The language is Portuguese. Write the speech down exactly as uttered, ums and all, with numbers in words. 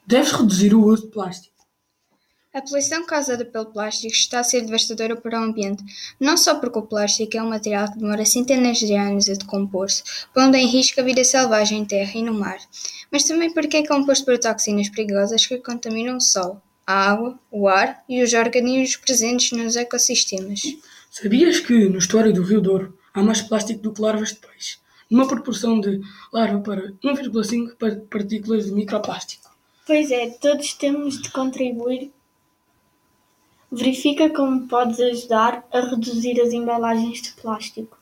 Deves reduzir o uso de plástico. A poluição causada pelo plástico está a ser devastadora para o ambiente, não só porque o plástico é um material que demora centenas de anos a decompor-se, pondo em risco a vida selvagem em terra e no mar, mas também porque é composto por toxinas perigosas que contaminam o solo, a água, o ar e os organismos presentes nos ecossistemas. Sabias que no estuário do Rio Douro há mais plástico do que larvas de peixe, numa proporção de larva para um vírgula cinco partículas de microplástico? Pois é, todos temos de contribuir. Verifica como podes ajudar a reduzir as embalagens de plástico.